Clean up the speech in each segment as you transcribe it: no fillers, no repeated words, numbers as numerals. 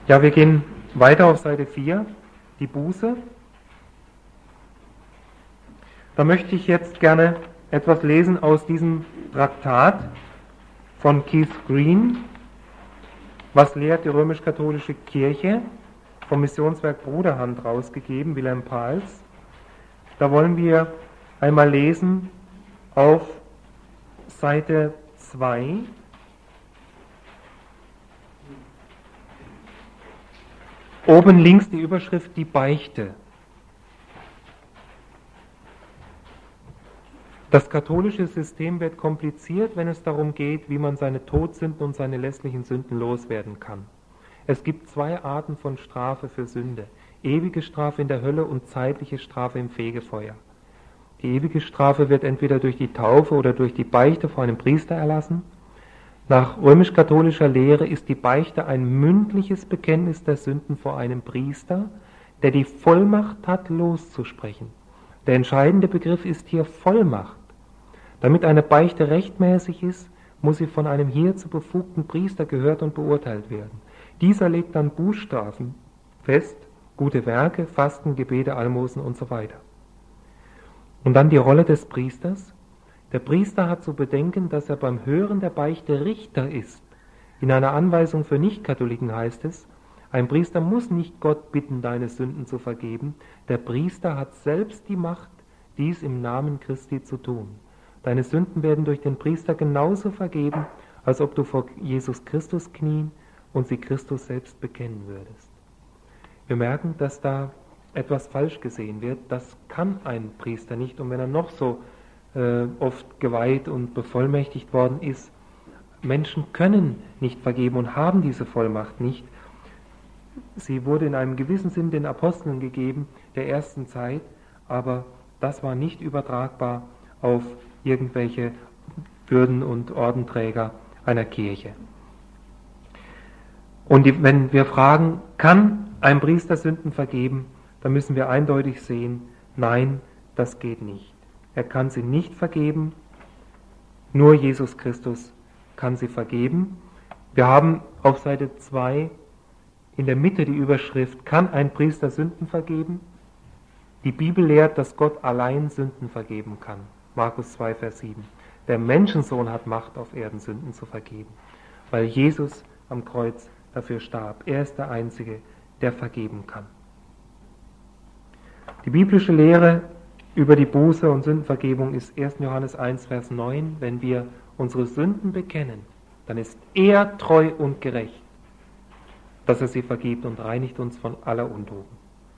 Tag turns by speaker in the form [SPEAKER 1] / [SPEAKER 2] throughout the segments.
[SPEAKER 1] Ja, wir gehen weiter auf Seite 4, die Buße. Da möchte ich jetzt gerne etwas lesen aus diesem Traktat von Keith Green. Was lehrt die römisch-katholische Kirche? Vom Missionswerk Bruderhand rausgegeben, Wilhelm Pahls. Da wollen wir einmal lesen auf Seite 2. Oben links die Überschrift Die Beichte. Das katholische System wird kompliziert, wenn es darum geht, wie man seine Todsünden und seine lässlichen Sünden loswerden kann. Es gibt zwei Arten von Strafe für Sünde: ewige Strafe in der Hölle und zeitliche Strafe im Fegefeuer. Die ewige Strafe wird entweder durch die Taufe oder durch die Beichte vor einem Priester erlassen. Nach römisch-katholischer Lehre ist die Beichte ein mündliches Bekenntnis der Sünden vor einem Priester, der die Vollmacht hat, loszusprechen. Der entscheidende Begriff ist hier Vollmacht. Damit eine Beichte rechtmäßig ist, muss sie von einem hierzu befugten Priester gehört und beurteilt werden. Dieser legt dann Bußstrafen fest, gute Werke, Fasten, Gebete, Almosen und so weiter. Und dann die Rolle des Priesters. Der Priester hat zu bedenken, dass er beim Hören der Beichte Richter ist. In einer Anweisung für Nichtkatholiken heißt es, ein Priester muss nicht Gott bitten, deine Sünden zu vergeben. Der Priester hat selbst die Macht, dies im Namen Christi zu tun. Deine Sünden werden durch den Priester genauso vergeben, als ob du vor Jesus Christus knien und sie Christus selbst bekennen würdest. Wir merken, dass da etwas falsch gesehen wird. Das kann ein Priester nicht. Und wenn er noch so oft geweiht und bevollmächtigt worden ist, Menschen können nicht vergeben und haben diese Vollmacht nicht. Sie wurde in einem gewissen Sinn den Aposteln gegeben, der ersten Zeit, aber das war nicht übertragbar auf irgendwelche Würden- und Ordenträger einer Kirche. Und wenn wir fragen, kann ein Priester Sünden vergeben, dann müssen wir eindeutig sehen, nein, das geht nicht. Er kann sie nicht vergeben, nur Jesus Christus kann sie vergeben. Wir haben auf Seite 2 in der Mitte die Überschrift, kann ein Priester Sünden vergeben? Die Bibel lehrt, dass Gott allein Sünden vergeben kann. Markus 2, Vers 7. Der Menschensohn hat Macht auf Erden, Sünden zu vergeben, weil Jesus am Kreuz dafür starb. Er ist der Einzige, der vergeben kann. Die biblische Lehre über die Buße und Sündenvergebung ist 1. Johannes 1, Vers 9. Wenn wir unsere Sünden bekennen, dann ist er treu und gerecht, dass er sie vergibt und reinigt uns von aller Untugend.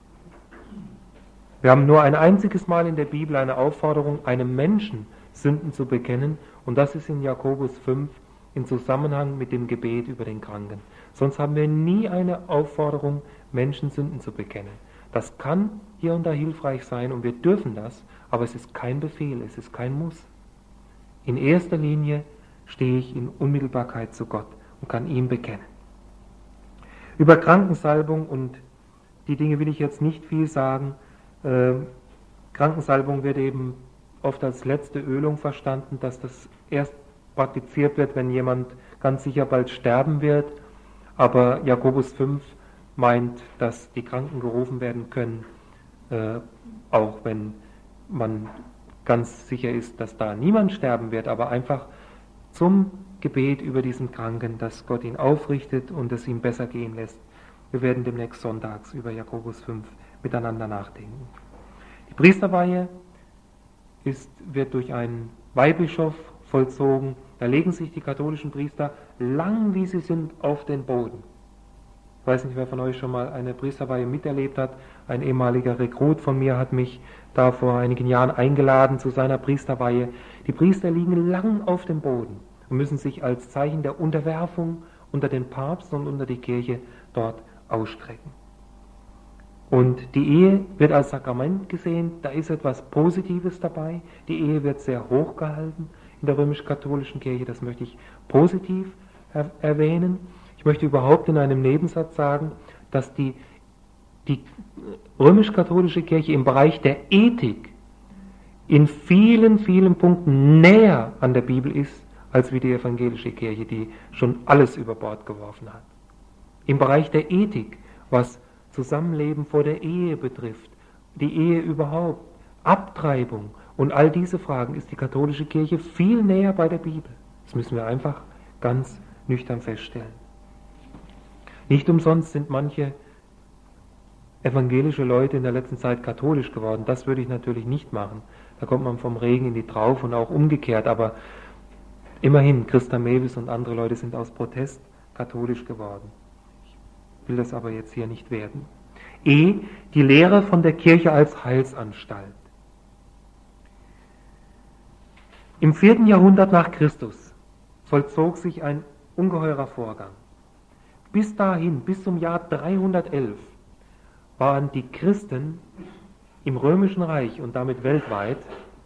[SPEAKER 1] Wir haben nur ein einziges Mal in der Bibel eine Aufforderung, einem Menschen Sünden zu bekennen, und das ist in Jakobus 5 in Zusammenhang mit dem Gebet über den Kranken. Sonst haben wir nie eine Aufforderung, Menschen Sünden zu bekennen. Das kann hier und da hilfreich sein und wir dürfen das, aber es ist kein Befehl, es ist kein Muss. In erster Linie stehe ich in Unmittelbarkeit zu Gott und kann ihm bekennen. Über Krankensalbung und die Dinge will ich jetzt nicht viel sagen. Krankensalbung wird eben oft als letzte Ölung verstanden, dass das erst praktiziert wird, wenn jemand ganz sicher bald sterben wird. Aber Jakobus 5 meint, dass die Kranken gerufen werden können, auch wenn man ganz sicher ist, dass da niemand sterben wird, aber einfach zum Gebet über diesen Kranken, dass Gott ihn aufrichtet und es ihm besser gehen lässt. Wir werden demnächst sonntags über Jakobus 5 miteinander nachdenken. Die Priesterweihe wird durch einen Weihbischof vollzogen. Da legen sich die katholischen Priester, lang wie sie sind, auf den Boden. Ich weiß nicht, wer von euch schon mal eine Priesterweihe miterlebt hat. Ein ehemaliger Rekrut von mir hat mich da vor einigen Jahren eingeladen zu seiner Priesterweihe. Die Priester liegen lang auf dem Boden und müssen sich als Zeichen der Unterwerfung unter den Papst und unter die Kirche dort ausstrecken. Und die Ehe wird als Sakrament gesehen, da ist etwas Positives dabei. Die Ehe wird sehr hoch gehalten in der römisch-katholischen Kirche, das möchte ich positiv erwähnen. Ich möchte überhaupt in einem Nebensatz sagen, dass die römisch-katholische Kirche im Bereich der Ethik in vielen, vielen Punkten näher an der Bibel ist, als wie die evangelische Kirche, die schon alles über Bord geworfen hat. Im Bereich der Ethik, was Zusammenleben vor der Ehe betrifft, die Ehe überhaupt, Abtreibung und all diese Fragen, ist die katholische Kirche viel näher bei der Bibel. Das müssen wir einfach ganz nüchtern feststellen. Nicht umsonst sind manche evangelische Leute in der letzten Zeit katholisch geworden. Das würde ich natürlich nicht machen. Da kommt man vom Regen in die Traufe und auch umgekehrt. Aber immerhin, Christa Mewis und andere Leute sind aus Protest katholisch geworden. Ich will das aber jetzt hier nicht werden. Die Lehre von der Kirche als Heilsanstalt. Im 4. Jahrhundert nach Christus vollzog sich ein ungeheurer Vorgang. Bis dahin, bis zum Jahr 311, waren die Christen im Römischen Reich und damit weltweit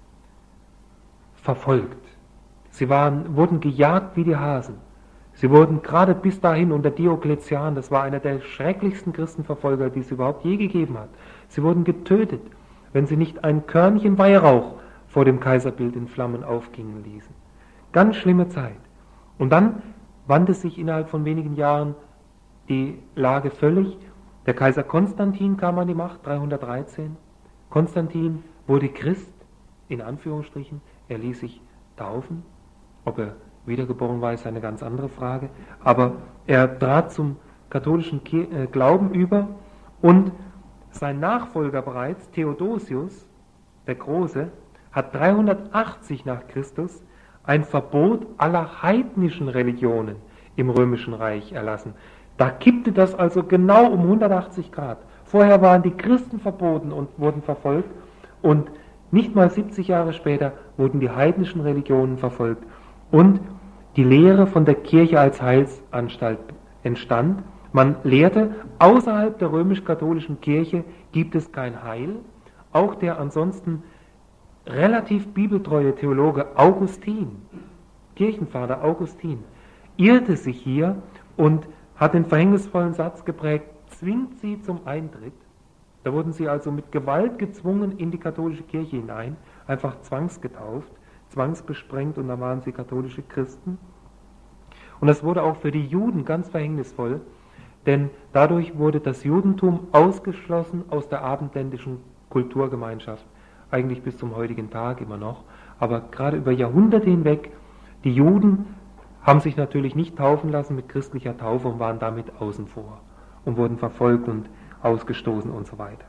[SPEAKER 1] verfolgt. Sie wurden gejagt wie die Hasen. Sie wurden gerade bis dahin unter Diokletian, das war einer der schrecklichsten Christenverfolger, die es überhaupt je gegeben hat. Sie wurden getötet, wenn sie nicht ein Körnchen Weihrauch vor dem Kaiserbild in Flammen aufgingen ließen. Ganz schlimme Zeit. Und dann wandte sich innerhalb von wenigen Jahren die Lage völlig. Der Kaiser Konstantin kam an die Macht, 313. Konstantin wurde Christ, in Anführungsstrichen. Er ließ sich taufen. Ob er wiedergeboren war, ist eine ganz andere Frage. Aber er trat zum katholischen Glauben über und sein Nachfolger bereits, Theodosius, der Große, hat 380 nach Christus ein Verbot aller heidnischen Religionen im Römischen Reich erlassen. Da kippte das also genau um 180 Grad. Vorher waren die Christen verboten und wurden verfolgt und nicht mal 70 Jahre später wurden die heidnischen Religionen verfolgt und die Lehre von der Kirche als Heilsanstalt entstand. Man lehrte, außerhalb der römisch-katholischen Kirche gibt es kein Heil. Auch der ansonsten relativ bibeltreue Theologe Augustin, Kirchenvater Augustin, irrte sich hier und hat den verhängnisvollen Satz geprägt, zwingt sie zum Eintritt. Da wurden sie also mit Gewalt gezwungen in die katholische Kirche hinein, einfach zwangsgetauft, zwangsbesprengt und dann waren sie katholische Christen. Und das wurde auch für die Juden ganz verhängnisvoll, denn dadurch wurde das Judentum ausgeschlossen aus der abendländischen Kulturgemeinschaft, eigentlich bis zum heutigen Tag immer noch, aber gerade über Jahrhunderte hinweg, die Juden haben sich natürlich nicht taufen lassen mit christlicher Taufe und waren damit außen vor und wurden verfolgt und ausgestoßen und so weiter.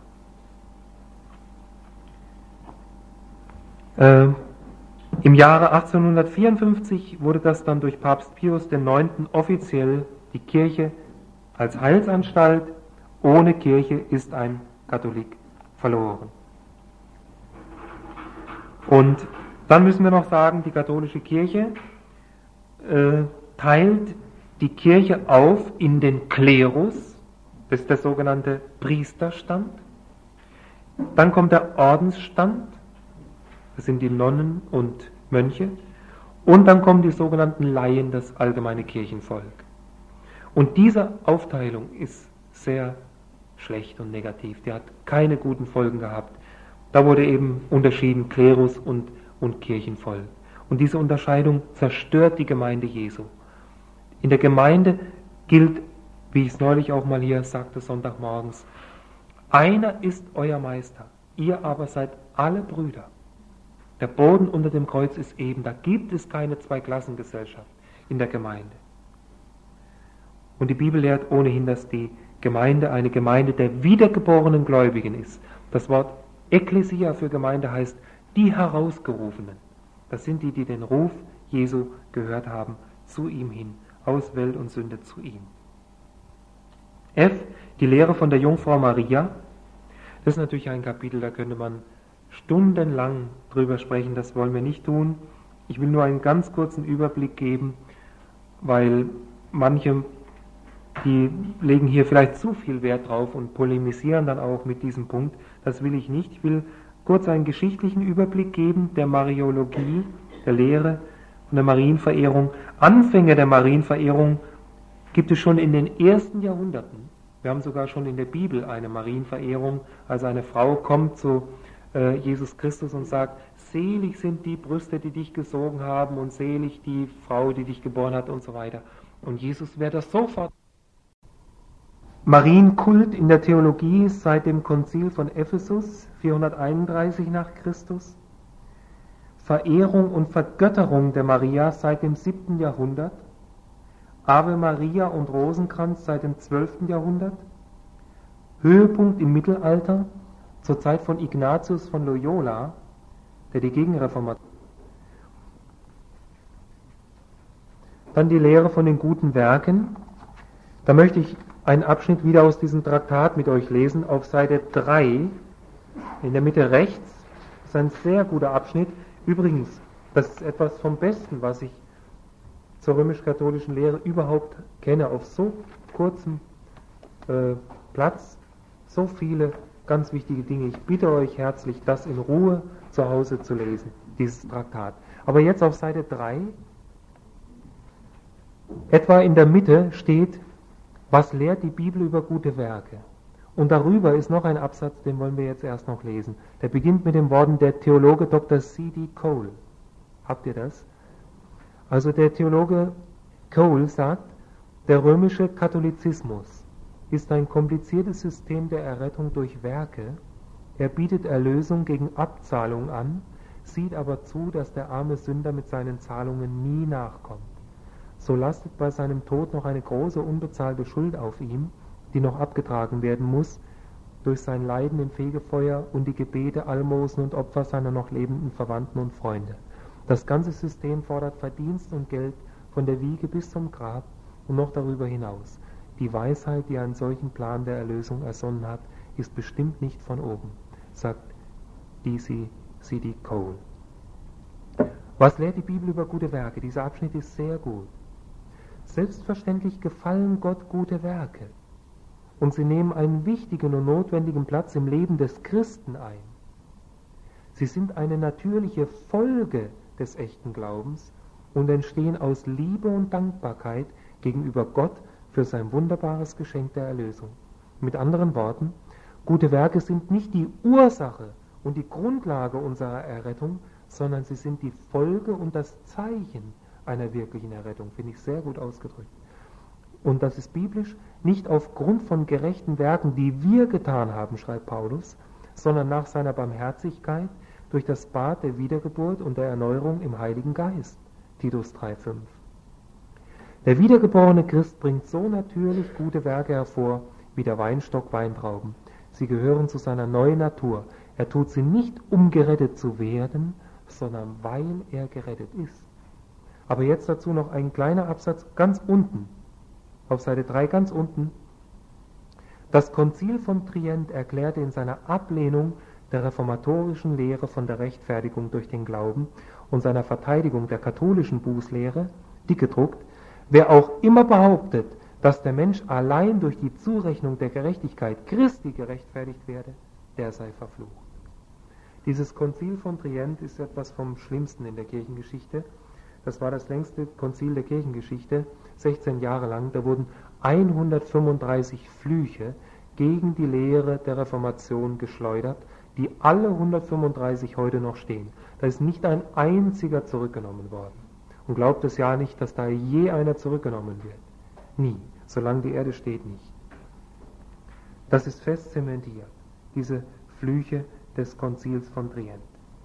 [SPEAKER 1] Im Jahre 1854 wurde das dann durch Papst Pius IX. Offiziell die Kirche als Heilsanstalt. Ohne Kirche ist ein Katholik verloren. Und dann müssen wir noch sagen, die katholische Kirche teilt die Kirche auf in den Klerus, das ist der sogenannte Priesterstand. Dann kommt der Ordensstand, das sind die Nonnen und Mönche. Und dann kommen die sogenannten Laien, das allgemeine Kirchenvolk. Und diese Aufteilung ist sehr schlecht und negativ. Die hat keine guten Folgen gehabt. Da wurde eben unterschieden Klerus und Kirchenvolk. Und diese Unterscheidung zerstört die Gemeinde Jesu. In der Gemeinde gilt, wie ich es neulich auch mal hier sagte, Sonntagmorgens, einer ist euer Meister, ihr aber seid alle Brüder. Der Boden unter dem Kreuz ist eben, da gibt es keine Zweiklassengesellschaft in der Gemeinde. Und die Bibel lehrt ohnehin, dass die Gemeinde eine Gemeinde der wiedergeborenen Gläubigen ist. Das Wort Ekklesia für Gemeinde heißt die Herausgerufenen. Das sind die, die den Ruf Jesu gehört haben, zu ihm hin, aus Welt und Sünde zu ihm. Die Lehre von der Jungfrau Maria. Das ist natürlich ein Kapitel, da könnte man stundenlang drüber sprechen, das wollen wir nicht tun. Ich will nur einen ganz kurzen Überblick geben, weil manche, die legen hier vielleicht zu viel Wert drauf und polemisieren dann auch mit diesem Punkt. Das will ich nicht. Ich will kurz einen geschichtlichen Überblick geben der Mariologie, der Lehre von der Marienverehrung. Anfänge der Marienverehrung gibt es schon in den ersten Jahrhunderten. Wir haben sogar schon in der Bibel eine Marienverehrung, also eine Frau kommt zu Jesus Christus und sagt, selig sind die Brüste, die dich gesogen haben und selig die Frau, die dich geboren hat und so weiter. Und Jesus wird das sofort Marienkult in der Theologie seit dem Konzil von Ephesus 431 nach Christus. Verehrung und Vergötterung der Maria seit dem 7. Jahrhundert. Ave Maria und Rosenkranz seit dem 12. Jahrhundert. Höhepunkt im Mittelalter, zur Zeit von Ignatius von Loyola, der die Gegenreformation. Dann die Lehre von den guten Werken. Da möchte ich einen Abschnitt wieder aus diesem Traktat mit euch lesen, auf Seite 3, in der Mitte rechts. Das ist ein sehr guter Abschnitt. Übrigens, das ist etwas vom Besten, was ich zur römisch-katholischen Lehre überhaupt kenne, auf so kurzem Platz, so viele ganz wichtige Dinge. Ich bitte euch herzlich, das in Ruhe zu Hause zu lesen, dieses Traktat. Aber jetzt auf Seite 3, etwa in der Mitte steht, was lehrt die Bibel über gute Werke? Und darüber ist noch ein Absatz, den wollen wir jetzt erst noch lesen. Der beginnt mit den Worten der Theologe Dr. C.D. Cole. Habt ihr das? Also der Theologe Cole sagt, der römische Katholizismus ist ein kompliziertes System der Errettung durch Werke. Er bietet Erlösung gegen Abzahlung an, sieht aber zu, dass der arme Sünder mit seinen Zahlungen nie nachkommt. So lastet bei seinem Tod noch eine große unbezahlte Schuld auf ihm, die noch abgetragen werden muss, durch sein Leiden im Fegefeuer und die Gebete, Almosen und Opfer seiner noch lebenden Verwandten und Freunde. Das ganze System fordert Verdienst und Geld von der Wiege bis zum Grab und noch darüber hinaus. Die Weisheit, die einen solchen Plan der Erlösung ersonnen hat, ist bestimmt nicht von oben, sagt C.D. Cole. Was lehrt die Bibel über gute Werke? Dieser Abschnitt ist sehr gut. Selbstverständlich gefallen Gott gute Werke und sie nehmen einen wichtigen und notwendigen Platz im Leben des Christen ein. Sie sind eine natürliche Folge des echten Glaubens und entstehen aus Liebe und Dankbarkeit gegenüber Gott für sein wunderbares Geschenk der Erlösung. Mit anderen Worten, gute Werke sind nicht die Ursache und die Grundlage unserer Errettung, sondern sie sind die Folge und das Zeichen einer wirklichen Errettung, finde ich sehr gut ausgedrückt. Und das ist biblisch nicht aufgrund von gerechten Werken, die wir getan haben, schreibt Paulus, sondern nach seiner Barmherzigkeit durch das Bad der Wiedergeburt und der Erneuerung im Heiligen Geist, Titus 3,5. Der wiedergeborene Christ bringt so natürlich gute Werke hervor, wie der Weinstock Weintrauben. Sie gehören zu seiner neuen Natur. Er tut sie nicht, um gerettet zu werden, sondern weil er gerettet ist. Aber jetzt dazu noch ein kleiner Absatz ganz unten, auf Seite 3 ganz unten. Das Konzil von Trient erklärte in seiner Ablehnung der reformatorischen Lehre von der Rechtfertigung durch den Glauben und seiner Verteidigung der katholischen Bußlehre, dick gedruckt, wer auch immer behauptet, dass der Mensch allein durch die Zurechnung der Gerechtigkeit Christi gerechtfertigt werde, der sei verflucht. Dieses Konzil von Trient ist etwas vom Schlimmsten in der Kirchengeschichte. Das war das längste Konzil der Kirchengeschichte, 16 Jahre lang. Da wurden 135 Flüche gegen die Lehre der Reformation geschleudert, die alle 135 heute noch stehen. Da ist nicht ein einziger zurückgenommen worden. Und glaubt es ja nicht, dass da je einer zurückgenommen wird. Nie, solange die Erde steht nicht. Das ist fest zementiert, diese Flüche des Konzils von Trient.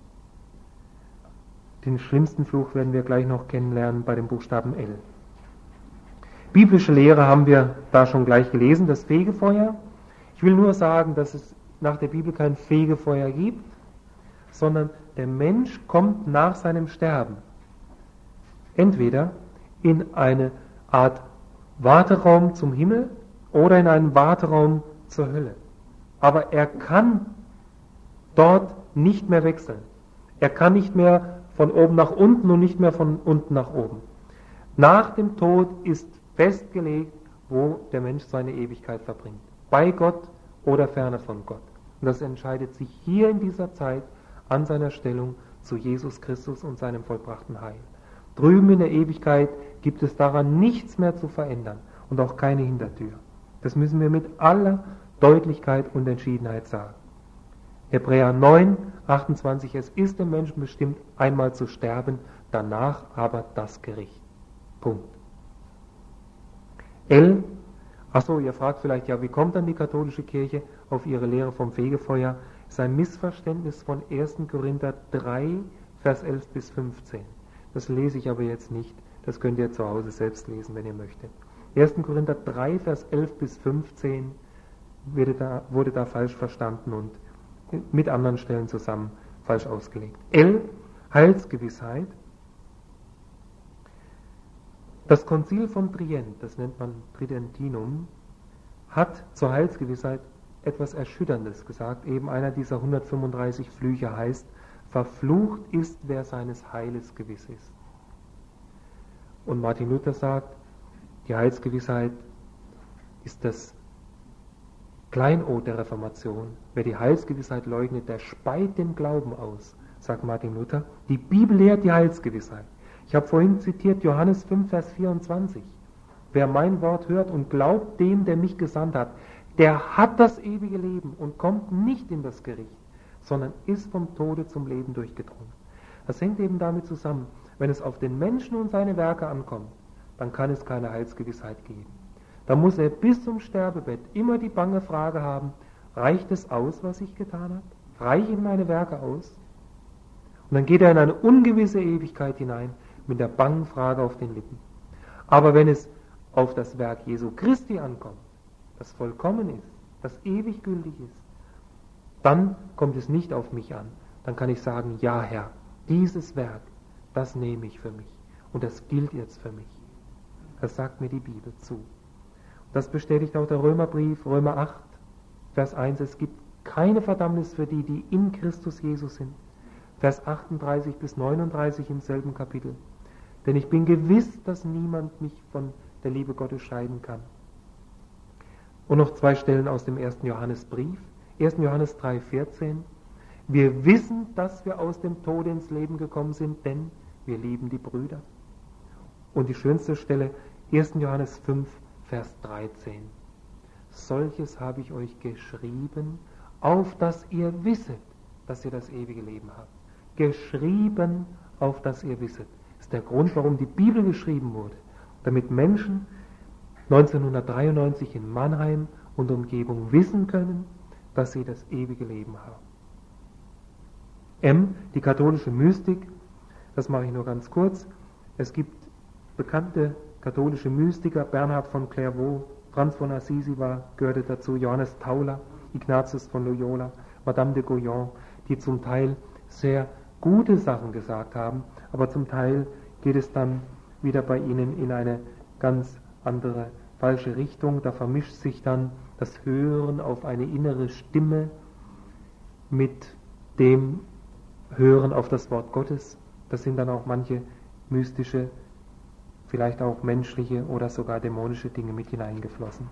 [SPEAKER 1] Den schlimmsten Fluch werden wir gleich noch kennenlernen bei dem Buchstaben L. Biblische Lehre haben wir da schon gleich gelesen, das Fegefeuer. Ich will nur sagen, dass es nach der Bibel kein Fegefeuer gibt, sondern der Mensch kommt nach seinem Sterben entweder in eine Art Warteraum zum Himmel oder in einen Warteraum zur Hölle. Aber er kann dort nicht mehr wechseln. Er kann nicht mehr von oben nach unten und nicht mehr von unten nach oben. Nach dem Tod ist festgelegt, wo der Mensch seine Ewigkeit verbringt. Bei Gott oder ferne von Gott. Und das entscheidet sich hier in dieser Zeit an seiner Stellung zu Jesus Christus und seinem vollbrachten Heil. Drüben in der Ewigkeit gibt es daran nichts mehr zu verändern und auch keine Hintertür. Das müssen wir mit aller Deutlichkeit und Entschiedenheit sagen. Hebräer 9, 28, es ist dem Menschen bestimmt, einmal zu sterben, danach aber das Gericht. Punkt. L, Achso, ihr fragt vielleicht, ja, wie kommt dann die katholische Kirche auf ihre Lehre vom Fegefeuer? Das ist ein Missverständnis von 1. Korinther 3, Vers 11 bis 15. Das lese ich aber jetzt nicht. Das könnt ihr zu Hause selbst lesen, wenn ihr möchtet. 1. Korinther 3, Vers 11 bis 15 wurde da falsch verstanden und mit anderen Stellen zusammen falsch ausgelegt. Heilsgewissheit. Das Konzil von Trient, das nennt man Tridentinum, hat zur Heilsgewissheit etwas Erschütterndes gesagt. Eben einer dieser 135 Flüche heißt, verflucht ist, wer seines Heiles gewiss ist. Und Martin Luther sagt, die Heilsgewissheit ist das Kleinod der Reformation. Wer die Heilsgewissheit leugnet, der speit den Glauben aus, sagt Martin Luther. Die Bibel lehrt die Heilsgewissheit. Ich habe vorhin zitiert Johannes 5, Vers 24. Wer mein Wort hört und glaubt dem, der mich gesandt hat, der hat das ewige Leben und kommt nicht in das Gericht, sondern ist vom Tode zum Leben durchgedrungen. Das hängt eben damit zusammen, wenn es auf den Menschen und seine Werke ankommt, dann kann es keine Heilsgewissheit geben. Da muss er bis zum Sterbebett immer die bange Frage haben, reicht es aus, was ich getan habe? Reichen meine Werke aus? Und dann geht er in eine ungewisse Ewigkeit hinein mit der bangen Frage auf den Lippen. Aber wenn es auf das Werk Jesu Christi ankommt, das vollkommen ist, das ewig gültig ist, dann kommt es nicht auf mich an. Dann kann ich sagen, ja Herr, dieses Werk, das nehme ich für mich und das gilt jetzt für mich. Das sagt mir die Bibel zu. Das bestätigt auch der Römerbrief, Römer 8, Vers 1, es gibt keine Verdammnis für die, die in Christus Jesus sind. Vers 38 bis 39 im selben Kapitel. Denn ich bin gewiss, dass niemand mich von der Liebe Gottes scheiden kann. Und noch 2 Stellen aus dem 1. Johannesbrief. 1. Johannes 3, 14. Wir wissen, dass wir aus dem Tode ins Leben gekommen sind, denn wir lieben die Brüder. Und die schönste Stelle, 1. Johannes 5, Vers 13. Solches habe ich euch geschrieben, auf dass ihr wisset, dass ihr das ewige Leben habt. Geschrieben, auf dass ihr wisset. Das ist der Grund, warum die Bibel geschrieben wurde. Damit Menschen 1993 in Mannheim und Umgebung wissen können, dass sie das ewige Leben haben. Die katholische Mystik, das mache ich nur ganz kurz. Es gibt bekannte katholische Mystiker, Bernhard von Clairvaux, Franz von Assisi gehörte dazu, Johannes Tauler, Ignatius von Loyola, Madame de Guyon, die zum Teil sehr gute Sachen gesagt haben, aber zum Teil geht es dann wieder bei ihnen in eine ganz andere, falsche Richtung. Da vermischt sich dann das Hören auf eine innere Stimme mit dem Hören auf das Wort Gottes. Das sind dann auch manche mystische, vielleicht auch menschliche oder sogar dämonische Dinge mit hineingeflossen.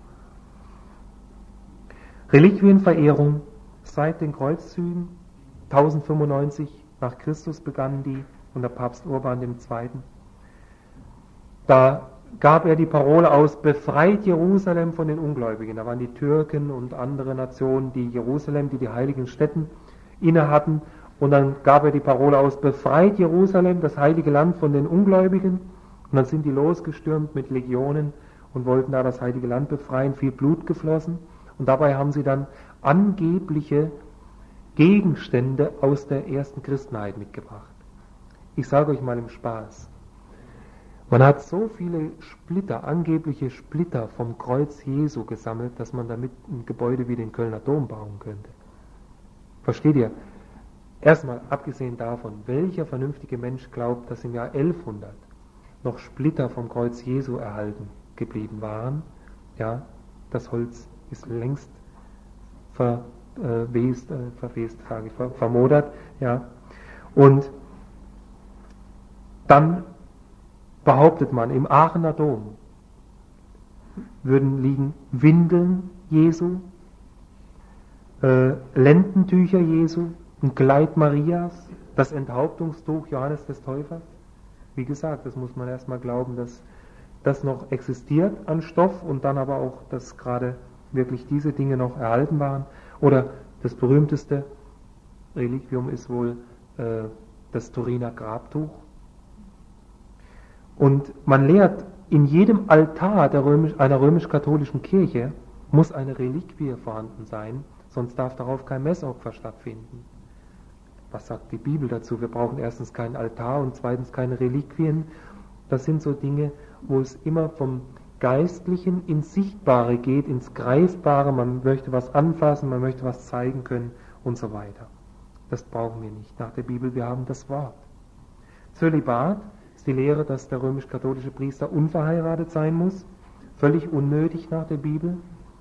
[SPEAKER 1] Reliquienverehrung seit den Kreuzzügen 1095 nach Christus begannen die unter Papst Urban II. Da gab er die Parole aus, befreit Jerusalem von den Ungläubigen. Da waren die Türken und andere Nationen, die Jerusalem, die heiligen Städten inne hatten. Und dann gab er die Parole aus, befreit Jerusalem, das heilige Land, von den Ungläubigen. Und dann sind die losgestürmt mit Legionen und wollten da das heilige Land befreien, viel Blut geflossen. Und dabei haben sie dann angebliche Gegenstände aus der ersten Christenheit mitgebracht. Ich sage euch mal im Spaß, man hat so viele Splitter, angebliche Splitter vom Kreuz Jesu gesammelt, dass man damit ein Gebäude wie den Kölner Dom bauen könnte. Versteht ihr? Erstmal, abgesehen davon, welcher vernünftige Mensch glaubt, dass im Jahr 1100 noch Splitter vom Kreuz Jesu erhalten geblieben waren? Ja, das Holz ist längst vermodert, ja. Und dann behauptet man, im Aachener Dom würden liegen Windeln Jesu, Lendentücher Jesu, ein Kleid Marias, das Enthauptungstuch Johannes des Täufers. Wie gesagt, das muss man erstmal glauben, dass das noch existiert an Stoff und dann aber auch, dass gerade wirklich diese Dinge noch erhalten waren. Oder das berühmteste Reliquium ist wohl das Turiner Grabtuch. Und man lehrt in jedem Altar einer römisch-katholischen Kirche muss eine Reliquie vorhanden sein, sonst darf darauf kein Messopfer stattfinden. Was sagt die Bibel dazu? Wir brauchen erstens keinen Altar und zweitens keine Reliquien. Das sind so Dinge, wo es immer vom Geistlichen ins Sichtbare geht, ins Greifbare. Man möchte was anfassen, man möchte was zeigen können und so weiter. Das brauchen wir nicht nach der Bibel, wir haben das Wort. Zölibat ist die Lehre, dass der römisch-katholische Priester unverheiratet sein muss. Völlig unnötig nach der Bibel.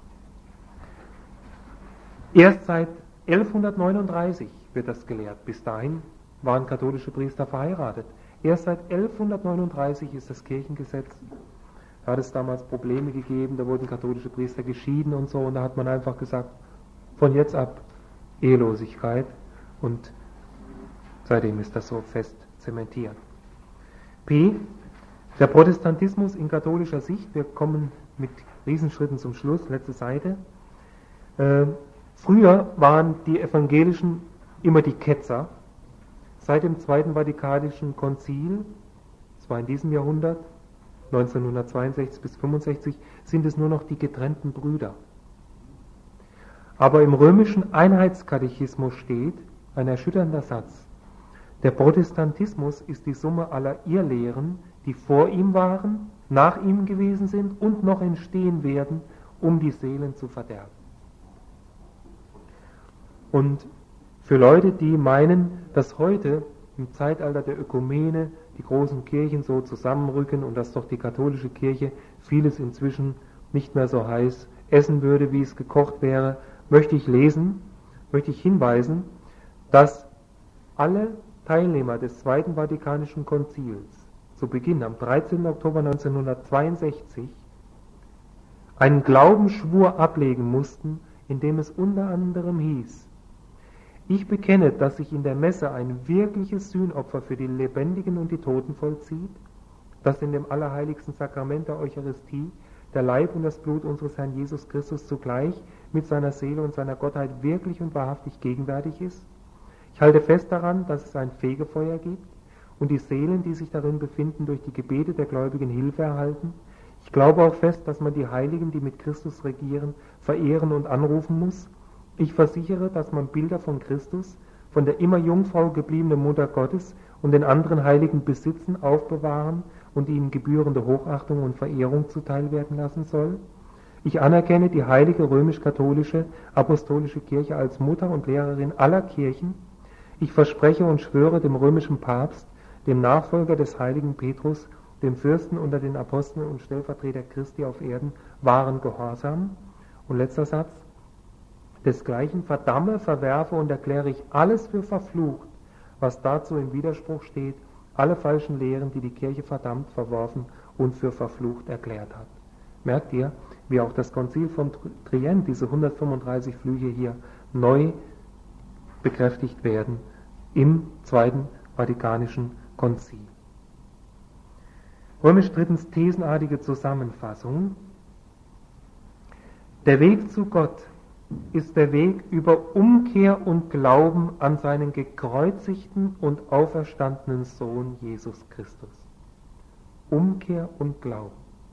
[SPEAKER 1] Erst seit 1139 wird das gelehrt. Bis dahin waren katholische Priester verheiratet. Erst seit 1139 ist das Kirchengesetz. Da hat es damals Probleme gegeben, da wurden katholische Priester geschieden und so, und da hat man einfach gesagt, von jetzt ab Ehelosigkeit, und seitdem ist das so fest zementiert. P. Der Protestantismus in katholischer Sicht. Wir kommen mit Riesenschritten zum Schluss, letzte Seite. Früher waren die Evangelischen immer die Ketzer. Seit dem Zweiten Vatikanischen Konzil, das war in diesem Jahrhundert, 1962 bis 65, sind es nur noch die getrennten Brüder. Aber im römischen Einheitskatechismus steht ein erschütternder Satz: Der Protestantismus ist die Summe aller Irrlehren, die vor ihm waren, nach ihm gewesen sind und noch entstehen werden, um die Seelen zu verderben. Und für Leute, die meinen, dass heute im Zeitalter der Ökumene die großen Kirchen so zusammenrücken und dass doch die katholische Kirche vieles inzwischen nicht mehr so heiß essen würde, wie es gekocht wäre, möchte ich hinweisen, dass alle Teilnehmer des Zweiten Vatikanischen Konzils zu Beginn am 13. Oktober 1962 einen Glaubensschwur ablegen mussten, in dem es unter anderem hieß: Ich bekenne, dass sich in der Messe ein wirkliches Sühnopfer für die Lebendigen und die Toten vollzieht, dass in dem allerheiligsten Sakrament der Eucharistie der Leib und das Blut unseres Herrn Jesus Christus zugleich mit seiner Seele und seiner Gottheit wirklich und wahrhaftig gegenwärtig ist. Ich halte fest daran, dass es ein Fegefeuer gibt und die Seelen, die sich darin befinden, durch die Gebete der Gläubigen Hilfe erhalten. Ich glaube auch fest, dass man die Heiligen, die mit Christus regieren, verehren und anrufen muss. Ich versichere, dass man Bilder von Christus, von der immer Jungfrau gebliebenen Mutter Gottes und den anderen Heiligen besitzen, aufbewahren und ihnen gebührende Hochachtung und Verehrung zuteil werden lassen soll. Ich anerkenne die heilige römisch-katholische apostolische Kirche als Mutter und Lehrerin aller Kirchen. Ich verspreche und schwöre dem römischen Papst, dem Nachfolger des heiligen Petrus, dem Fürsten unter den Aposteln und Stellvertreter Christi auf Erden, wahren Gehorsam. Und letzter Satz: Desgleichen verdamme, verwerfe und erkläre ich alles für verflucht, was dazu im Widerspruch steht, alle falschen Lehren, die die Kirche verdammt, verworfen und für verflucht erklärt hat. Merkt ihr, wie auch das Konzil von Trient, diese 135 Flüche hier, neu bekräftigt werden im Zweiten Vatikanischen Konzil. Römisch drittens, thesenartige Zusammenfassung. Der Weg zu Gott ist der Weg über Umkehr und Glauben an seinen gekreuzigten und auferstandenen Sohn Jesus Christus. Umkehr und Glauben.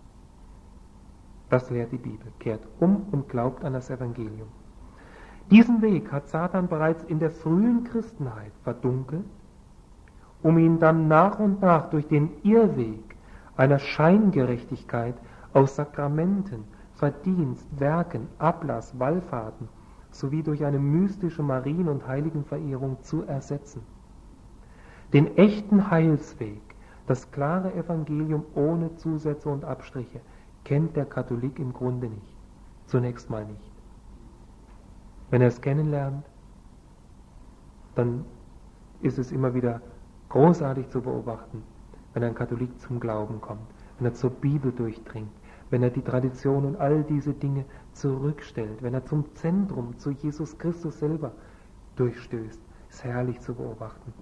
[SPEAKER 1] Das lehrt die Bibel. Kehrt um und glaubt an das Evangelium. Diesen Weg hat Satan bereits in der frühen Christenheit verdunkelt, um ihn dann nach und nach durch den Irrweg einer Scheingerechtigkeit aus Sakramenten, Verdienst, Werken, Ablass, Wallfahrten sowie durch eine mystische Marien- und Heiligenverehrung zu ersetzen. Den echten Heilsweg, das klare Evangelium ohne Zusätze und Abstriche, kennt der Katholik im Grunde nicht. Zunächst mal nicht. Wenn er es kennenlernt, dann ist es immer wieder großartig zu beobachten, wenn ein Katholik zum Glauben kommt, wenn er zur Bibel durchdringt, wenn er die Tradition und all diese Dinge zurückstellt, wenn er zum Zentrum, zu Jesus Christus selber durchstößt. Ist herrlich zu beobachten.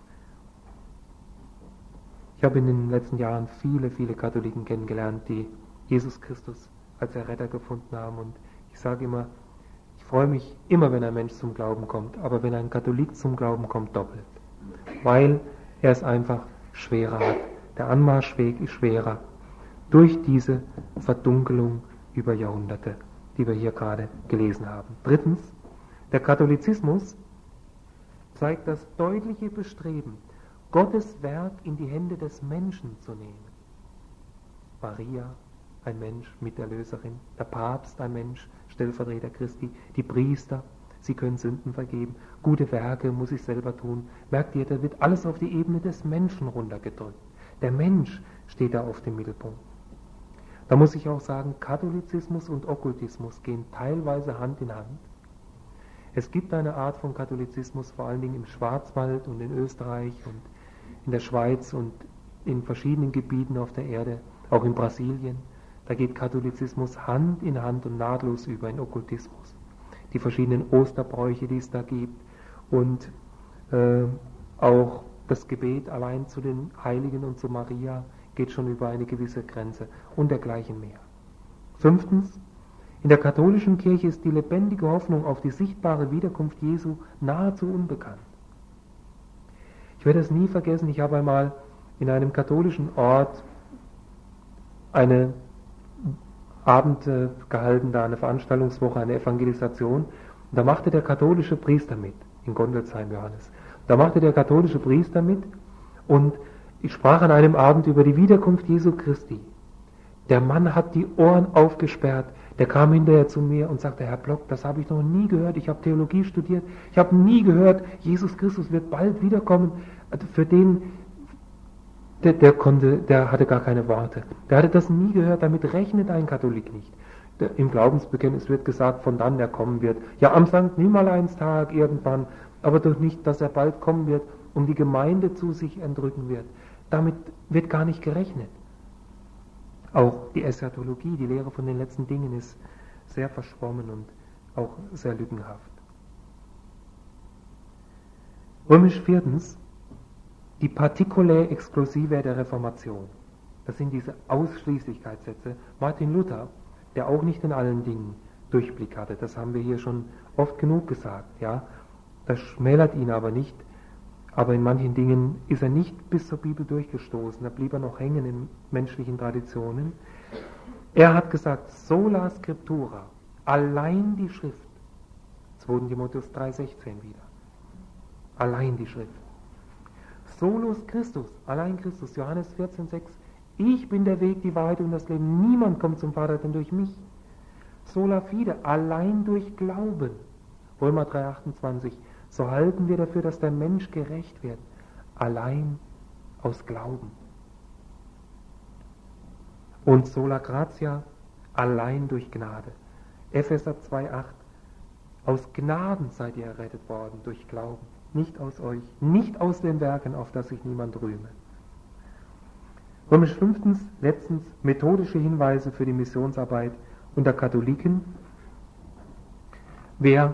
[SPEAKER 1] Ich habe in den letzten Jahren viele, viele Katholiken kennengelernt, die Jesus Christus als Erretter gefunden haben. Und ich sage immer, ich freue mich immer, wenn ein Mensch zum Glauben kommt, aber wenn ein Katholik zum Glauben kommt, doppelt. Weil er es einfach schwerer hat. Der Anmarschweg ist schwerer. durch diese Verdunkelung über Jahrhunderte, die wir hier gerade gelesen haben. Drittens, der Katholizismus zeigt das deutliche Bestreben, Gottes Werk in die Hände des Menschen zu nehmen. Maria, ein Mensch, Miterlöserin, der Papst, ein Mensch, Stellvertreter Christi, die Priester, sie können Sünden vergeben, gute Werke muss ich selber tun. Merkt ihr, da wird alles auf die Ebene des Menschen runtergedrückt. Der Mensch steht da auf dem Mittelpunkt. Da muss ich auch sagen, Katholizismus und Okkultismus gehen teilweise Hand in Hand. Es gibt eine Art von Katholizismus, vor allen Dingen im Schwarzwald und in Österreich und in der Schweiz und in verschiedenen Gebieten auf der Erde, auch in Brasilien. Da geht Katholizismus Hand in Hand und nahtlos über in Okkultismus. Die verschiedenen Osterbräuche, die es da gibt und auch das Gebet allein zu den Heiligen und zu Maria geht schon über eine gewisse Grenze und dergleichen mehr. Fünftens, in der katholischen Kirche ist die lebendige Hoffnung auf die sichtbare Wiederkunft Jesu nahezu unbekannt. Ich werde es nie vergessen, ich habe einmal in einem katholischen Ort eine Abend gehalten, da eine Veranstaltungswoche, eine Evangelisation. Und da machte der katholische Priester mit, in Gondelsheim, Johannes. Da machte der katholische Priester mit und ich sprach an einem Abend über die Wiederkunft Jesu Christi. Der Mann hat die Ohren aufgesperrt, der kam hinterher zu mir und sagte, Herr Block, das habe ich noch nie gehört, ich habe Theologie studiert, ich habe nie gehört, Jesus Christus wird bald wiederkommen. Für den, der hatte gar keine Worte. Der hatte das nie gehört, damit rechnet ein Katholik nicht. Im Glaubensbekenntnis wird gesagt, von dann er kommen wird. Ja, am Sankt Nimmerleinstag irgendwann, aber doch nicht, dass er bald kommen wird und die Gemeinde zu sich entrücken wird. Damit wird gar nicht gerechnet. Auch die Eschatologie, die Lehre von den letzten Dingen, ist sehr verschwommen und auch sehr lückenhaft. Römisch viertens, die Particulae Exclusivae der Reformation. Das sind diese Ausschließlichkeitssätze. Martin Luther, der auch nicht in allen Dingen Durchblick hatte, das haben wir hier schon oft genug gesagt, ja. Das schmälert ihn aber nicht, aber in manchen Dingen ist er nicht bis zur Bibel durchgestoßen, da blieb er noch hängen in menschlichen Traditionen. Er hat gesagt, sola scriptura, allein die Schrift, 2. Timotheus 3,16 wieder, allein die Schrift. Solus Christus, allein Christus, Johannes 14,6, ich bin der Weg, die Wahrheit und das Leben, niemand kommt zum Vater denn durch mich. Sola fide, allein durch Glauben, Römer 3,28, so halten wir dafür, dass der Mensch gerecht wird, allein aus Glauben. Und sola gratia, allein durch Gnade. Epheser 2,8, aus Gnaden seid ihr errettet worden, durch Glauben, nicht aus euch, nicht aus den Werken, auf das sich niemand rühme. Römisch 5. letztens methodische Hinweise für die Missionsarbeit unter Katholiken. Wer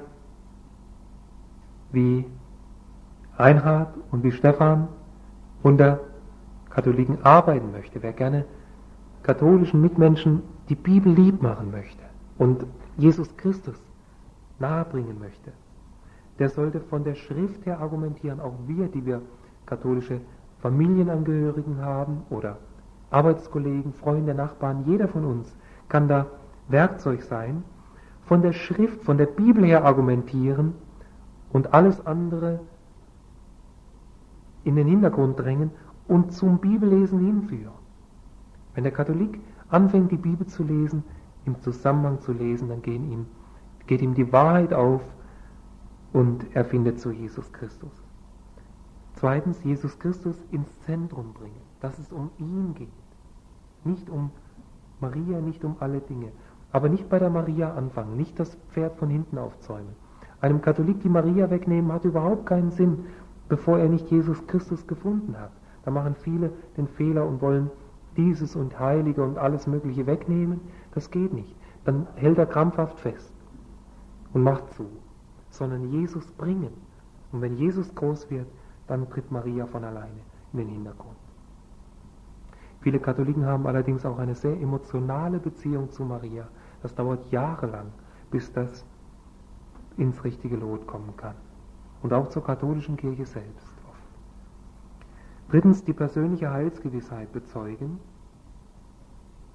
[SPEAKER 1] wie Reinhard und wie Stefan unter Katholiken arbeiten möchte, wer gerne katholischen Mitmenschen die Bibel lieb machen möchte und Jesus Christus nahebringen möchte, der sollte von der Schrift her argumentieren, auch wir, die wir katholische Familienangehörigen haben oder Arbeitskollegen, Freunde, Nachbarn, jeder von uns kann da Werkzeug sein, von der Schrift, von der Bibel her argumentieren und alles andere in den Hintergrund drängen und zum Bibellesen hinführen. Wenn der Katholik anfängt, die Bibel zu lesen, im Zusammenhang zu lesen, dann geht ihm die Wahrheit auf und er findet zu Jesus Christus. Zweitens, Jesus Christus ins Zentrum bringen, dass es um ihn geht. Nicht um Maria, nicht um alle Dinge. Aber nicht bei der Maria anfangen, nicht das Pferd von hinten aufzäumen. Einem Katholik die Maria wegnehmen, hat überhaupt keinen Sinn, bevor er nicht Jesus Christus gefunden hat. Da machen viele den Fehler und wollen dieses und Heilige und alles Mögliche wegnehmen. Das geht nicht. Dann hält er krampfhaft fest und macht zu. Sondern Jesus bringen. Und wenn Jesus groß wird, dann tritt Maria von alleine in den Hintergrund. Viele Katholiken haben allerdings auch eine sehr emotionale Beziehung zu Maria. Das dauert jahrelang, bis das ins richtige Lot kommen kann. Und auch zur katholischen Kirche selbst oft. Drittens, die persönliche Heilsgewissheit bezeugen.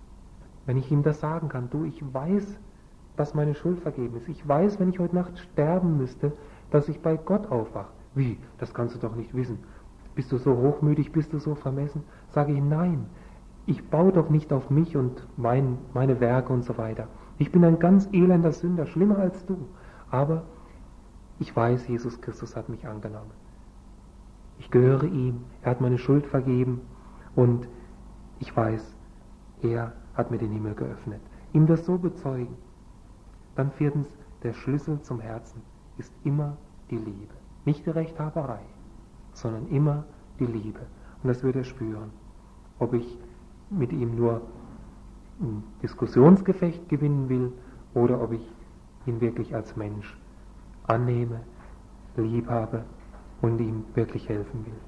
[SPEAKER 1] Wenn ich ihm das sagen kann, du, ich weiß, dass meine Schuld vergeben ist. Ich weiß, wenn ich heute Nacht sterben müsste, dass ich bei Gott aufwache. Wie? Das kannst du doch nicht wissen. Bist du so hochmütig, bist du so vermessen? Sage ich, nein, ich baue doch nicht auf mich und meine Werke und so weiter. Ich bin ein ganz elender Sünder, schlimmer als du. Aber ich weiß, Jesus Christus hat mich angenommen. Ich gehöre ihm, er hat meine Schuld vergeben und ich weiß, er hat mir den Himmel geöffnet. Ihm das so bezeugen. Dann viertens, der Schlüssel zum Herzen ist immer die Liebe. Nicht die Rechthaberei, sondern immer die Liebe. Und das wird er spüren. Ob ich mit ihm nur ein Diskussionsgefecht gewinnen will oder ob ich ihn wirklich als Mensch annehme, lieb habe und ihm wirklich helfen will.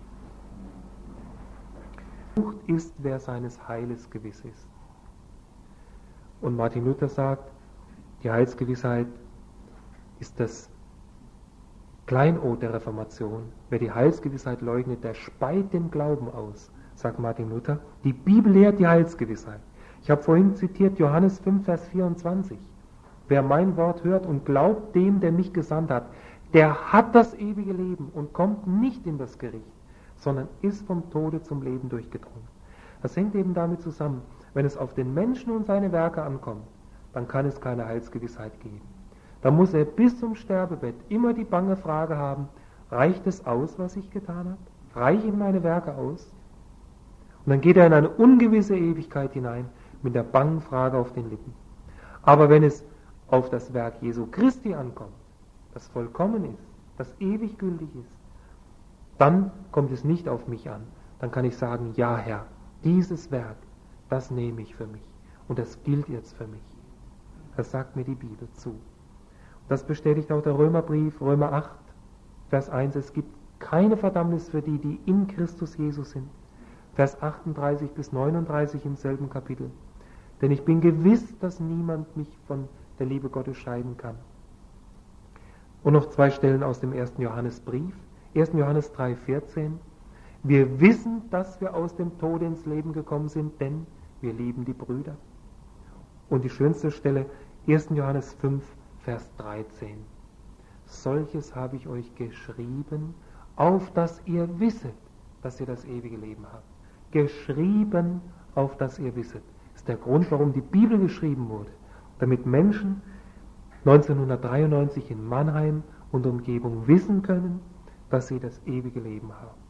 [SPEAKER 1] Frucht ist, wer seines Heiles gewiss ist. Und Martin Luther sagt, die Heilsgewissheit ist das Kleinod der Reformation. Wer die Heilsgewissheit leugnet, der speit den Glauben aus, sagt Martin Luther. Die Bibel lehrt die Heilsgewissheit. Ich habe vorhin zitiert Johannes 5, Vers 24. Wer mein Wort hört und glaubt dem, der mich gesandt hat, der hat das ewige Leben und kommt nicht in das Gericht, sondern ist vom Tode zum Leben durchgedrungen. Das hängt eben damit zusammen, wenn es auf den Menschen und seine Werke ankommt, dann kann es keine Heilsgewissheit geben. Da muss er bis zum Sterbebett immer die bange Frage haben, reicht es aus, was ich getan habe? Reichen meine Werke aus? Und dann geht er in eine ungewisse Ewigkeit hinein mit der bangen Frage auf den Lippen. Aber wenn es auf das Werk Jesu Christi ankommt, das vollkommen ist, das ewig gültig ist, dann kommt es nicht auf mich an. Dann kann ich sagen, ja Herr, dieses Werk, das nehme ich für mich und das gilt jetzt für mich. Das sagt mir die Bibel zu. Das bestätigt auch der Römerbrief, Römer 8, Vers 1, es gibt keine Verdammnis für die, die in Christus Jesus sind. Vers 38 bis 39 im selben Kapitel. Denn ich bin gewiss, dass niemand mich von der Liebe Gottes scheiden kann. Und noch 2 Stellen aus dem 1. Johannesbrief. 1. Johannes 3, 14. Wir wissen, dass wir aus dem Tode ins Leben gekommen sind, denn wir lieben die Brüder. Und die schönste Stelle, 1. Johannes 5, Vers 13. Solches habe ich euch geschrieben, auf dass ihr wisset, dass ihr das ewige Leben habt. Geschrieben, auf dass ihr wisset. Das ist der Grund, warum die Bibel geschrieben wurde. Damit Menschen 1993 in Mannheim und Umgebung wissen können, dass sie das ewige Leben haben.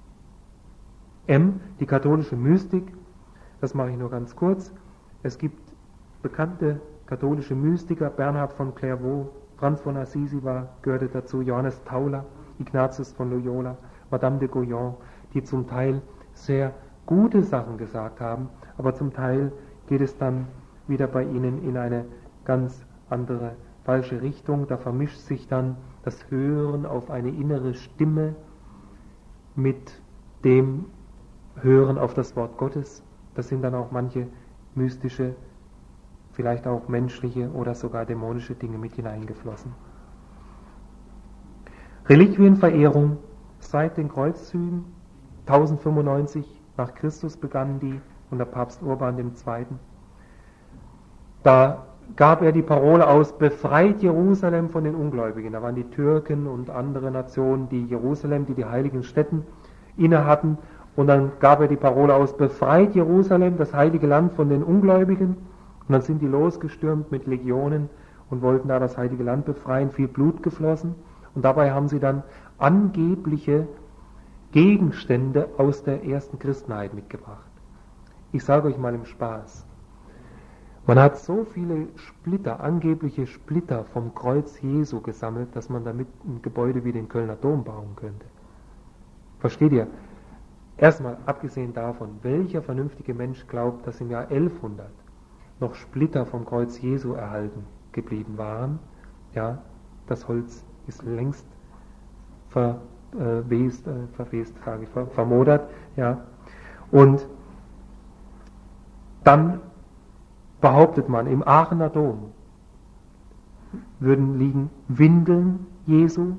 [SPEAKER 1] Die katholische Mystik, das mache ich nur ganz kurz. Es gibt bekannte katholische Mystiker, Bernhard von Clairvaux, Franz von Assisi gehörte dazu, Johannes Tauler, Ignatius von Loyola, Madame de Guyon, die zum Teil sehr gute Sachen gesagt haben, aber zum Teil geht es dann wieder bei ihnen in eine ganz andere, falsche Richtung. Da vermischt sich dann das Hören auf eine innere Stimme mit dem Hören auf das Wort Gottes. Das sind dann auch manche mystische, vielleicht auch menschliche oder sogar dämonische Dinge mit hineingeflossen. Reliquienverehrung seit den Kreuzzügen, 1095 nach Christus begannen die unter Papst Urban II. Da gab er die Parole aus, befreit Jerusalem von den Ungläubigen. Da waren die Türken und andere Nationen, die Jerusalem, die heiligen Städten inne hatten. Und dann gab er die Parole aus, befreit Jerusalem, das heilige Land, von den Ungläubigen. Und dann sind die losgestürmt mit Legionen und wollten da das heilige Land befreien, viel Blut geflossen. Und dabei haben sie dann angebliche Gegenstände aus der ersten Christenheit mitgebracht. Ich sage euch mal im Spaß, man hat so viele Splitter, angebliche Splitter vom Kreuz Jesu gesammelt, dass man damit ein Gebäude wie den Kölner Dom bauen könnte. Versteht ihr? Erstmal, abgesehen davon, welcher vernünftige Mensch glaubt, dass im Jahr 1100 noch Splitter vom Kreuz Jesu erhalten geblieben waren? Ja, das Holz ist längst vermodert, ja. Und dann behauptet man, im Aachener Dom würden liegen Windeln Jesu,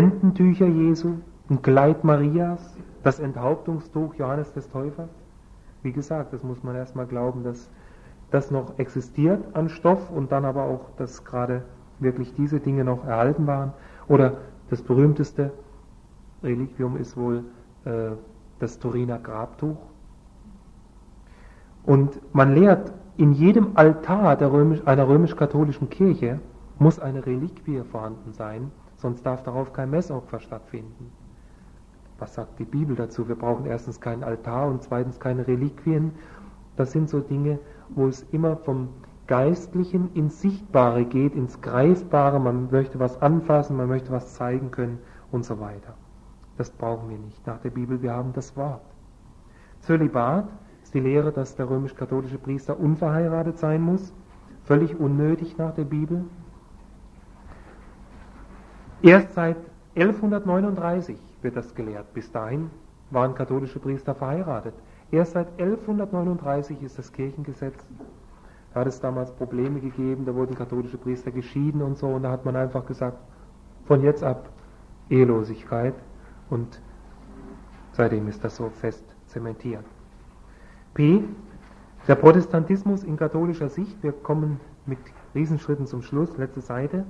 [SPEAKER 1] Lendentücher Jesu, ein Kleid Marias, das Enthauptungstuch Johannes des Täufers. Wie gesagt, das muss man erstmal glauben, dass das noch existiert an Stoff und dann aber auch, dass gerade wirklich diese Dinge noch erhalten waren. Oder das berühmteste Reliquium ist wohl das Turiner Grabtuch. Und man lehrt, in jedem Altar einer römisch-katholischen Kirche muss eine Reliquie vorhanden sein, sonst darf darauf kein Messopfer stattfinden. Was sagt die Bibel dazu? Wir brauchen erstens keinen Altar und zweitens keine Reliquien. Das sind so Dinge, wo es immer vom Geistlichen ins Sichtbare geht, ins Greifbare. Man möchte was anfassen, man möchte was zeigen können und so weiter. Das brauchen wir nicht nach der Bibel, wir haben das Wort. Zölibat ist die Lehre, dass der römisch-katholische Priester unverheiratet sein muss. Völlig unnötig nach der Bibel. Erst seit 1139 wird das gelehrt. Bis dahin waren katholische Priester verheiratet. Erst seit 1139 ist das Kirchengesetz. Da hat es damals Probleme gegeben, da wurden katholische Priester geschieden und so, und da hat man einfach gesagt, von jetzt ab Ehelosigkeit, und seitdem ist das so fest zementiert. P. Der Protestantismus in katholischer Sicht. Wir kommen mit Riesenschritten zum Schluss, letzte Seite.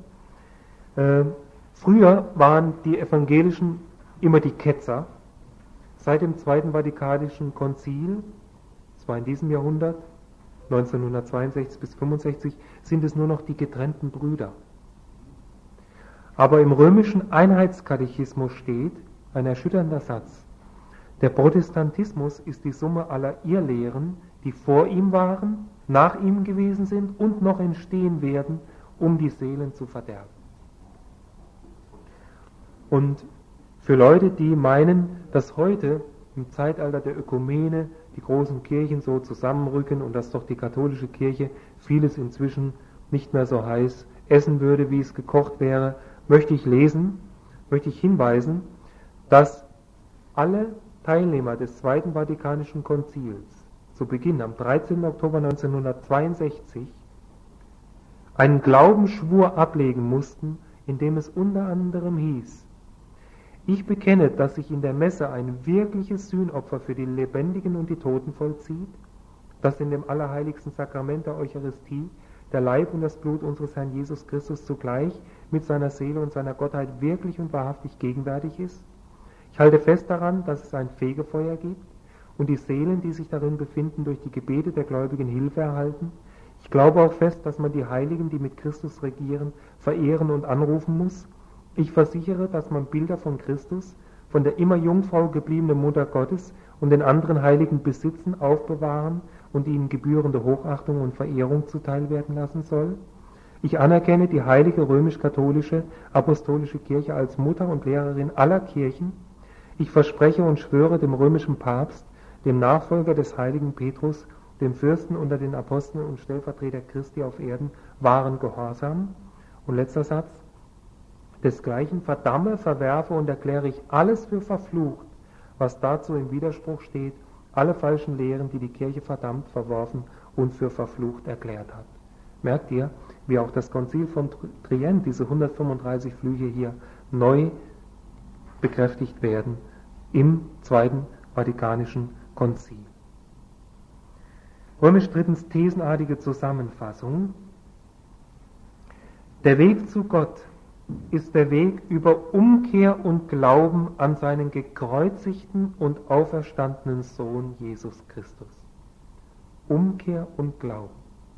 [SPEAKER 1] Früher waren die Evangelischen immer die Ketzer. Seit dem Zweiten Vatikanischen Konzil, das war in diesem Jahrhundert, 1962 bis 65, sind es nur noch die getrennten Brüder. Aber im römischen Einheitskatechismus steht ein erschütternder Satz: Der Protestantismus ist die Summe aller Irrlehren, die vor ihm waren, nach ihm gewesen sind und noch entstehen werden, um die Seelen zu verderben. Und für Leute, die meinen, dass heute im Zeitalter der Ökumene die großen Kirchen so zusammenrücken und dass doch die katholische Kirche vieles inzwischen nicht mehr so heiß essen würde, wie es gekocht wäre, möchte ich hinweisen, dass alle Teilnehmer des Zweiten Vatikanischen Konzils zu Beginn am 13. Oktober 1962 einen Glaubensschwur ablegen mussten, in dem es unter anderem hieß: Ich bekenne, dass sich in der Messe ein wirkliches Sühnopfer für die Lebendigen und die Toten vollzieht, dass in dem allerheiligsten Sakrament der Eucharistie der Leib und das Blut unseres Herrn Jesus Christus zugleich mit seiner Seele und seiner Gottheit wirklich und wahrhaftig gegenwärtig ist. Ich halte fest daran, dass es ein Fegefeuer gibt und die Seelen, die sich darin befinden, durch die Gebete der Gläubigen Hilfe erhalten. Ich glaube auch fest, dass man die Heiligen, die mit Christus regieren, verehren und anrufen muss. Ich versichere, dass man Bilder von Christus, von der immer Jungfrau gebliebenen Mutter Gottes und den anderen Heiligen besitzen, aufbewahren und ihnen gebührende Hochachtung und Verehrung zuteil werden lassen soll. Ich anerkenne die heilige römisch-katholische apostolische Kirche als Mutter und Lehrerin aller Kirchen. Ich verspreche und schwöre dem römischen Papst, dem Nachfolger des heiligen Petrus, dem Fürsten unter den Aposteln und Stellvertreter Christi auf Erden, wahren Gehorsam. Und letzter Satz: Desgleichen verdamme, verwerfe und erkläre ich alles für verflucht, was dazu im Widerspruch steht, alle falschen Lehren, die die Kirche verdammt, verworfen und für verflucht erklärt hat. Merkt ihr, wie auch das Konzil von Trient, diese 135 Flüche hier, neu bekräftigt werden im Zweiten Vatikanischen Konzil. Römisch drittens, thesenartige Zusammenfassung. Der Weg zu Gott ist der Weg über Umkehr und Glauben an seinen gekreuzigten und auferstandenen Sohn Jesus Christus. Umkehr und Glauben.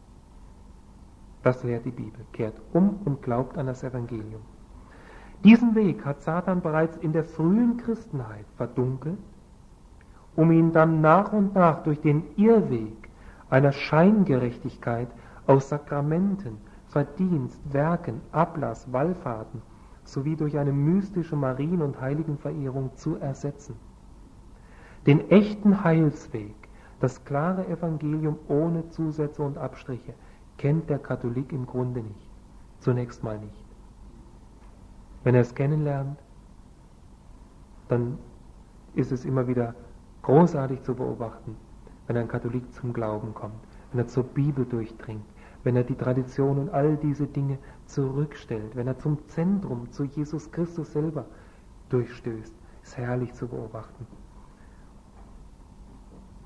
[SPEAKER 1] Das lehrt die Bibel. Kehrt um und glaubt an das Evangelium. Diesen Weg hat Satan bereits in der frühen Christenheit verdunkelt, um ihn dann nach und nach durch den Irrweg einer Scheingerechtigkeit aus Sakramenten, Verdienst, Werken, Ablass, Wallfahrten sowie durch eine mystische Marien- und Heiligenverehrung zu ersetzen. Den echten Heilsweg, das klare Evangelium ohne Zusätze und Abstriche, kennt der Katholik im Grunde nicht. Zunächst mal nicht. Wenn er es kennenlernt, dann ist es immer wieder großartig zu beobachten, wenn ein Katholik zum Glauben kommt, wenn er zur Bibel durchdringt, wenn er die Tradition und all diese Dinge zurückstellt, wenn er zum Zentrum, zu Jesus Christus selber durchstößt, ist herrlich zu beobachten.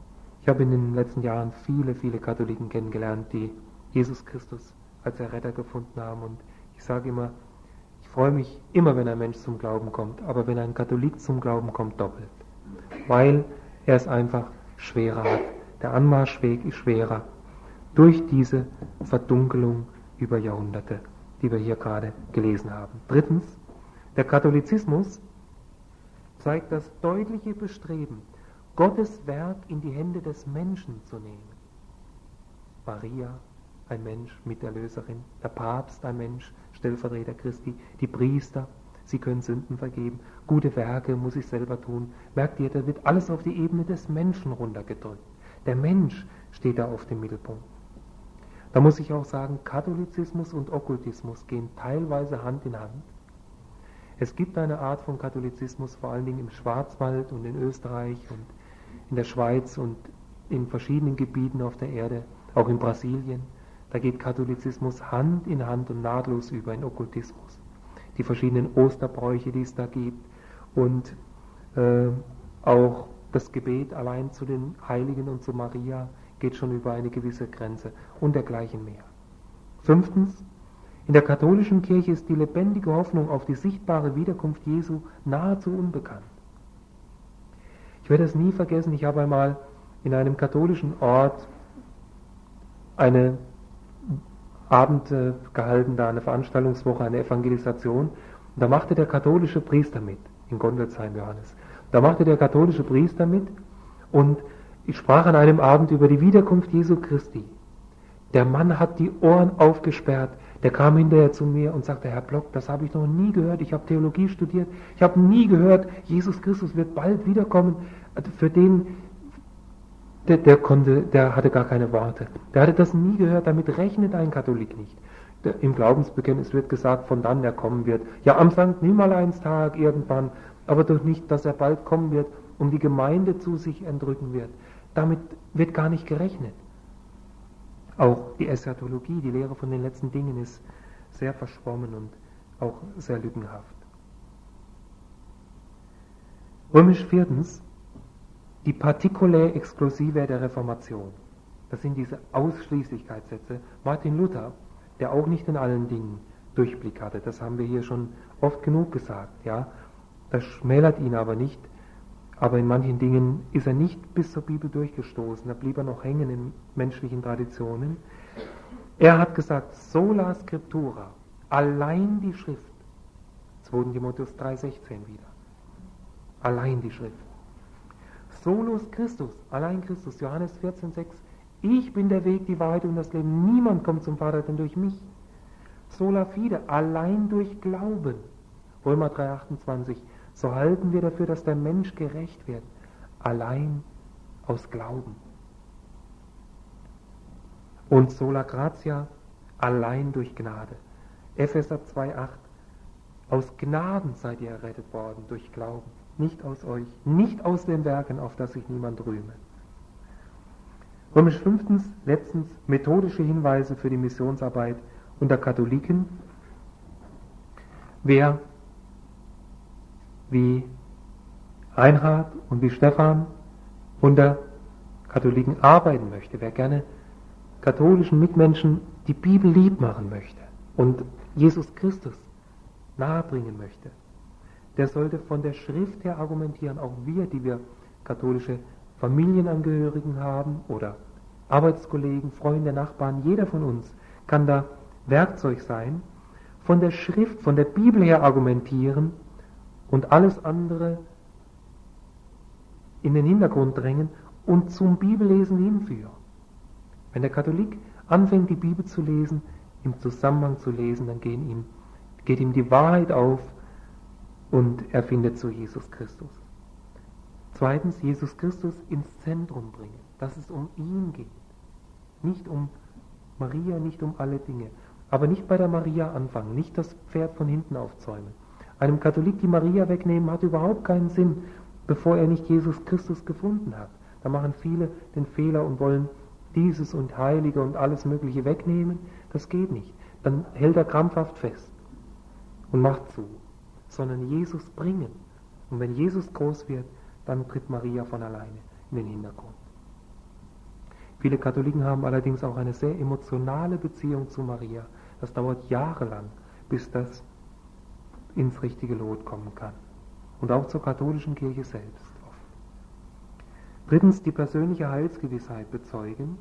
[SPEAKER 1] Ich habe in den letzten Jahren viele, viele Katholiken kennengelernt, die Jesus Christus als Erretter gefunden haben. Und ich sage immer, ich freue mich immer, wenn ein Mensch zum Glauben kommt, aber wenn ein Katholik zum Glauben kommt, doppelt. Weil er es einfach schwerer hat. Der Anmarschweg ist schwerer durch diese Verdunkelung über Jahrhunderte, die wir hier gerade gelesen haben. Drittens, der Katholizismus zeigt das deutliche Bestreben, Gottes Werk in die Hände des Menschen zu nehmen. Maria, ein Mensch, Miterlöserin, der Papst, ein Mensch, Stellvertreter Christi, die Priester, sie können Sünden vergeben, gute Werke muss ich selber tun. Merkt ihr, da wird alles auf die Ebene des Menschen runtergedrückt. Der Mensch steht da auf dem Mittelpunkt. Da muss ich auch sagen, Katholizismus und Okkultismus gehen teilweise Hand in Hand. Es gibt eine Art von Katholizismus, vor allen Dingen im Schwarzwald und in Österreich und in der Schweiz und in verschiedenen Gebieten auf der Erde, auch in Brasilien. Da geht Katholizismus Hand in Hand und nahtlos über in Okkultismus. Die verschiedenen Osterbräuche, die es da gibt und auch das Gebet allein zu den Heiligen und zu Maria geht schon über eine gewisse Grenze und dergleichen mehr. Fünftens, in der katholischen Kirche ist die lebendige Hoffnung auf die sichtbare Wiederkunft Jesu nahezu unbekannt. Ich werde es nie vergessen, ich habe einmal in einem katholischen Ort eine Abend gehalten, da eine Veranstaltungswoche, eine Evangelisation. Und da machte der katholische Priester mit, in Gondelsheim, Johannes. Da machte der katholische Priester mit und ich sprach an einem Abend über die Wiederkunft Jesu Christi. Der Mann hat die Ohren aufgesperrt, der kam hinterher zu mir und sagte, Herr Block, das habe ich noch nie gehört, ich habe Theologie studiert, ich habe nie gehört, Jesus Christus wird bald wiederkommen. Für den, der hatte gar keine Worte. Der hatte das nie gehört, damit rechnet ein Katholik nicht. Im Glaubensbekenntnis wird gesagt, von dann er kommen wird. Ja, am St. Nimmerleinstag irgendwann, aber doch nicht, dass er bald kommen wird, um die Gemeinde zu sich entrücken wird. Damit wird gar nicht gerechnet. Auch die Eschatologie, die Lehre von den letzten Dingen, ist sehr verschwommen und auch sehr lückenhaft. Römisch viertens, die Particulae Exclusivae der Reformation. Das sind diese Ausschließlichkeitssätze. Martin Luther, der auch nicht in allen Dingen Durchblick hatte, das haben wir hier schon oft genug gesagt, ja. Das schmälert ihn aber nicht, aber in manchen Dingen ist er nicht bis zur Bibel durchgestoßen, da blieb er noch hängen in menschlichen Traditionen. Er hat gesagt, sola scriptura, allein die Schrift, 2. Timotheus 3,16 wieder, allein die Schrift. Solus Christus, allein Christus, Johannes 14,6, ich bin der Weg, die Wahrheit und das Leben, niemand kommt zum Vater denn durch mich. Sola fide, allein durch Glauben, Römer 3,28, so halten wir dafür, dass der Mensch gerecht wird, allein aus Glauben. Und sola gratia, allein durch Gnade. Epheser 2,8, aus Gnaden seid ihr errettet worden, durch Glauben, nicht aus euch, nicht aus den Werken, auf das sich niemand rühme. Römisch 5. letztens, methodische Hinweise für die Missionsarbeit unter Katholiken. Wer wie Reinhard und wie Stefan unter Katholiken arbeiten möchte, wer gerne katholischen Mitmenschen die Bibel lieb machen möchte und Jesus Christus nahebringen möchte, der sollte von der Schrift her argumentieren, auch wir, die wir katholische Familienangehörigen haben oder Arbeitskollegen, Freunde, Nachbarn, jeder von uns kann da Werkzeug sein, von der Schrift, von der Bibel her argumentieren und alles andere in den Hintergrund drängen und zum Bibellesen hinführen. Wenn der Katholik anfängt, die Bibel zu lesen, im Zusammenhang zu lesen, dann geht ihm die Wahrheit auf und er findet zu Jesus Christus. Zweitens, Jesus Christus ins Zentrum bringen, dass es um ihn geht. Nicht um Maria, nicht um alle Dinge. Aber nicht bei der Maria anfangen, nicht das Pferd von hinten aufzäumen. Einem Katholik die Maria wegnehmen hat überhaupt keinen Sinn, bevor er nicht Jesus Christus gefunden hat. Da machen viele den Fehler und wollen dieses und Heilige und alles Mögliche wegnehmen. Das geht nicht. Dann hält er krampfhaft fest und macht zu. Sondern Jesus bringen. Und wenn Jesus groß wird, dann tritt Maria von alleine in den Hintergrund. Viele Katholiken haben allerdings auch eine sehr emotionale Beziehung zu Maria. Das dauert jahrelang, bis das ins richtige Lot kommen kann. Und auch zur katholischen Kirche selbst oft. Drittens, die persönliche Heilsgewissheit bezeugen.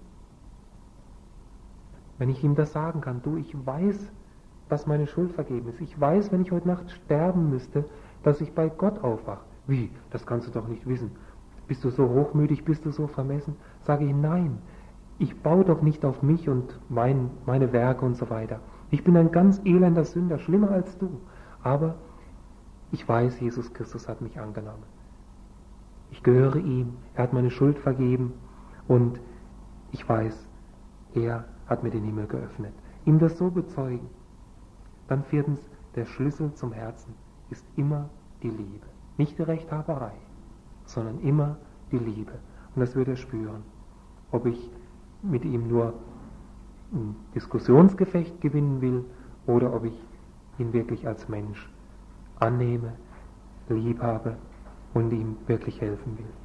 [SPEAKER 1] Wenn ich ihm das sagen kann, du, ich weiß, dass meine Schuld vergeben ist. Ich weiß, wenn ich heute Nacht sterben müsste, dass ich bei Gott aufwache. Wie? Das kannst du doch nicht wissen. Bist du so hochmütig, bist du so vermessen? Sage ich, nein, ich baue doch nicht auf mich und meine Werke und so weiter. Ich bin ein ganz elender Sünder, schlimmer als du. Aber ich weiß, Jesus Christus hat mich angenommen. Ich gehöre ihm, er hat meine Schuld vergeben und ich weiß, er hat mir den Himmel geöffnet. Ihm das so bezeugen. Dann viertens, der Schlüssel zum Herzen ist immer die Liebe. Nicht die Rechthaberei, sondern immer die Liebe. Und das wird er spüren. Ob ich mit ihm nur ein Diskussionsgefecht gewinnen will oder ob ich ihn wirklich als Mensch annehme, lieb habe und ihm wirklich helfen will.